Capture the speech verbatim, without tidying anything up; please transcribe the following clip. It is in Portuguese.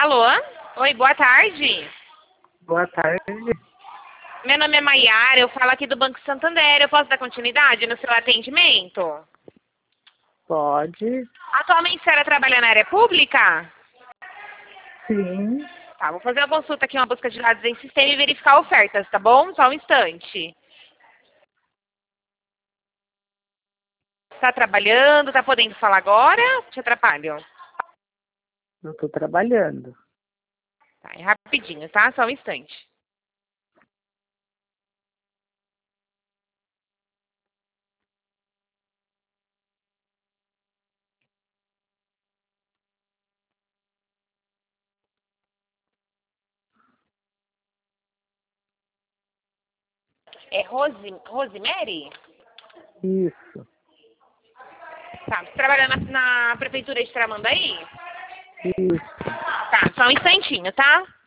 Alô? Oi, boa tarde. Boa tarde. Meu nome é Maiara, eu falo aqui do Banco Santander. Eu posso dar continuidade no seu atendimento? Pode? Atualmente a senhora trabalha na área pública? Sim. Tá, vou fazer uma consulta aqui, uma busca de dados em sistema e verificar ofertas, tá bom? Só um instante. Tá trabalhando? Tá podendo falar agora? Te atrapalho? Eu estou trabalhando. Tá, é rapidinho, tá? Só um instante. É Rose, Rosemary? Isso. Tá, você trabalha na, na prefeitura de Tramandaí? Isso. Tá, só um instantinho, tá?